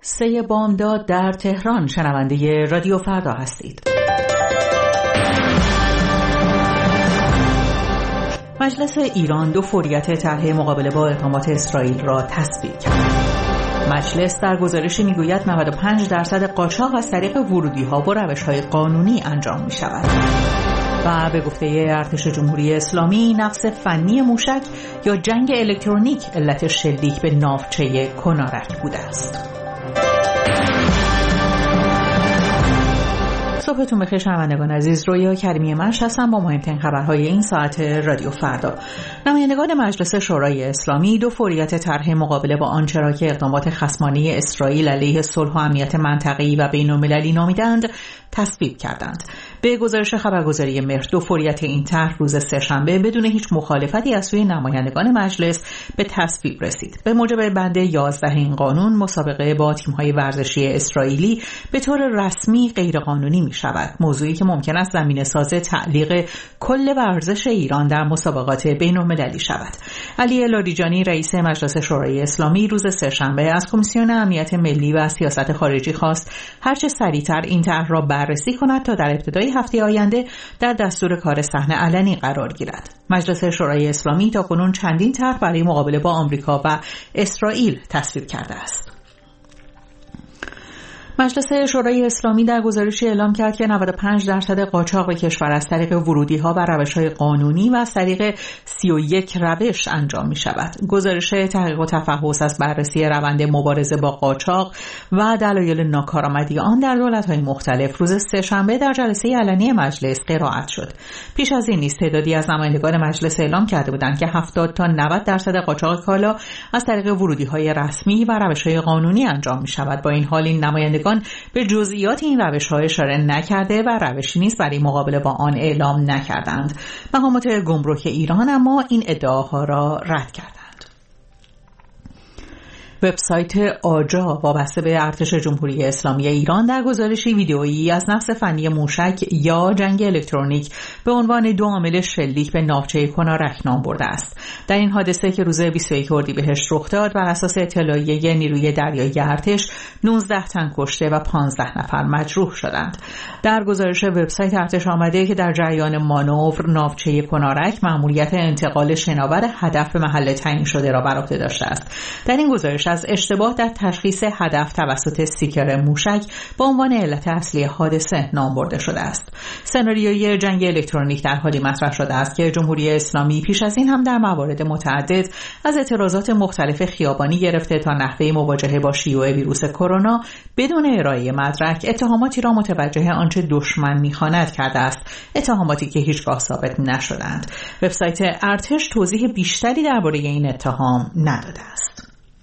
3 بامداد در تهران. شنونده رادیو فردا هستید. مجلس ایران دو فوریت طرح مقابله با اقدامات اسرائیل را تصویب کرد. مجلس در گزارشی میگوید 95% قاچاق از طریق ورودی‌ها با روش‌های قانونی انجام می‌شود. و به گفته ارتش جمهوری اسلامی نقص فنی موشک یا جنگ الکترونیک علت شلیک به ناوچه کنارک بوده است. صبحتون بخیر شنوندگان عزیز، رویا کریمی منش هستم با مهمترین خبرهای این ساعت رادیو فردا. نمایندگان مجلس شورای اسلامی دو فوریت طرح مقابله با آنچه را که اقدامات خصمانه اسرائیل علیه صلح و امنیت منطقه‌ای و بین‌المللی نامیدند تصویب کردند. به گزارش خبرگزاری مهر دو فوریت این طرح روز سه‌شنبه بدون هیچ مخالفتی از سوی نمایندگان مجلس به تصویب رسید. به موجب بند 11 این قانون مسابقه با تیم‌های ورزشی اسرائیلی به طور رسمی غیرقانونی می‌شود، موضوعی که ممکن است زمینه‌ساز تعلیق کل ورزش ایران در مسابقات بین‌المللی شود. علی لاریجانی رئیس مجلس شورای اسلامی روز سه‌شنبه از کمیسیون امنیت ملی و سیاست خارجی خواست هرچه سریعتر این طرح را بررسی کند تا در ابتدای هفته آینده در دستور کار صحن علنی قرار گیرد. مجلس شورای اسلامی تاکنون چندین طرح برای مقابله با آمریکا و اسرائیل تصویب کرده است. مجلس شورای اسلامی در گزارشی اعلام کرد که 95% قاچاق به کشور از طریق ورودی‌ها و روش‌های قانونی و از طریق 31 روش انجام می‌شود. گزارش تحقیق و تفحص از بررسی روند مبارزه با قاچاق و دلایل ناکارآمدی آن در دولت‌های مختلف روز سه‌شنبه در جلسه علنی مجلس قرائت شد. پیش از این نیز تعدادی از نمایندگان مجلس اعلام کرده بودند که 70 تا 90% قاچاق کالا از طریق ورودی‌های رسمی و روش‌های قانونی انجام می‌شود. با این حال این نمایندگان به جزئیات این روش‌ها اشاره نکرده و روشی نیز برای مقابله با آن اعلام نکردند. مقامات گمرک ایران اما این ادعاها را رد کردند. وبسایت آجا وابسته به ارتش جمهوری اسلامی ایران در گزارشی ویدئویی از نقص فنی موشک یا جنگ الکترونیک به عنوان دو عامل شلیک به ناوچه کنارک نام برده است. در این حادثه که روز 21 اردیبهشت رخ داد بر اساس اطلاعیه نیروی دریایی ارتش 19 تن کشته و 15 نفر مجروح شدند. در گزارش وبسایت ارتش آمده که در جریان مانور ناوچه کنارک مأموریت انتقال شناور هدف به محل تعیین شده را بر عهده داشته است. در این گزارش از اشتباه در تشخیص هدف توسط استیکر موشک به عنوان علت اصلی حادثه نام برده شده است. سناریوی جنگ الکترونیک در حالی مطرح شده است که جمهوری اسلامی پیش از این هم در موارد متعدد از اعتراضات مختلف خیابانی گرفته تا نحوه مواجهه با شیوع ویروس کرونا بدون ارائه مدرک اتهاماتی را متوجه آنچه دشمن می‌خواند کرده است، اتهاماتی که هیچگاه ثابت نشدند. وبسایت ارتش توضیح بیشتری درباره این اتهام نداده است.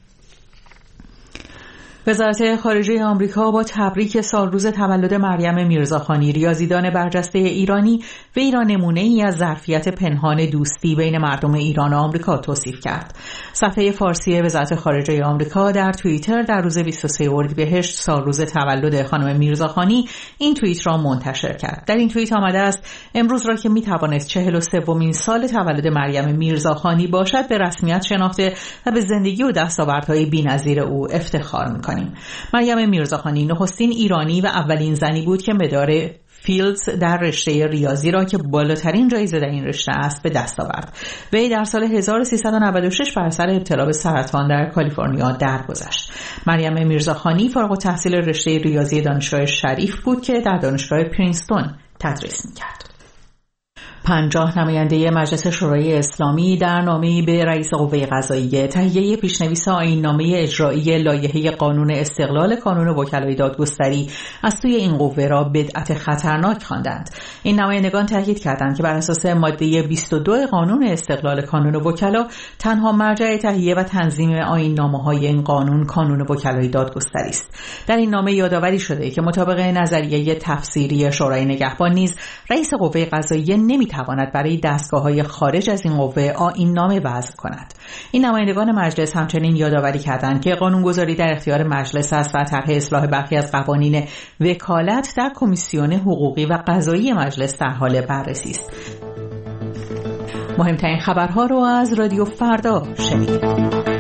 وزارت خارجه آمریکا با تبریک سالروز تولد مریم میرزاخانی ریاضیدان برجسته ایرانی وی را نمونه‌ای از ظرفیت پنهان دوستی بین مردم ایران و آمریکا توصیف کرد. صفحه فارسی وزارت خارجه آمریکا در توییتر در روز 23 اردیبهشت سالروز تولد خانم میرزاخانی این توییت را منتشر کرد. در این توییت آمده است: امروز را که میتوانست 43مین سال تولد مریم میرزاخانی باشد به رسمیت شناخته و به زندگی و دستاوردهای بی‌نظیر او افتخار می‌کنیم. مریم میرزاخانی نخستین ایرانی و اولین زنی بود که مدار فیلدز در رشته ریاضی را که بالاترین جایزه در این رشته است به دست آورد. وی در سال 1396 بر اثر ابتلا به سرطان در کالیفرنیا درگذشت. مریم میرزاخانی فارغ التحصیل رشته ریاضی دانشگاه شریف بود که در دانشگاه پرینستون تدریس می‌کرد. 50 نماینده مجلس شورای اسلامی در نامه‌ای به رئیس قوه قضاییه تهیه پیشنویس آیین‌نامه اجرایی لایحه قانون استقلال کانون وکلای دادگستری از سوی این قوه را بدعت خطرناک خواندند. این نمایندگان تاکید کردند که بر اساس ماده 22 قانون استقلال کانون وکلا تنها مرجع تهیه و تنظیم آیین‌نامه‌های این قانون کانون وکلای دادگستری است. در این نامه یادآوری شده که مطابق نظریه تفسیری شورای نگهبان نیز رئیس قوه قضاییه نمی‌تواند برای دستگاه‌های خارج از این قوه آیین‌نامه وضع کند. این نمایندگان مجلس همچنین یادآوری کردند که قانونگذاری در اختیار مجلس است و طرح اصلاح برخی از قوانین وکالت در کمیسیون حقوقی و قضایی مجلس در حال بررسی است. مهمترین خبرها رو از رادیو فردا شنیدید.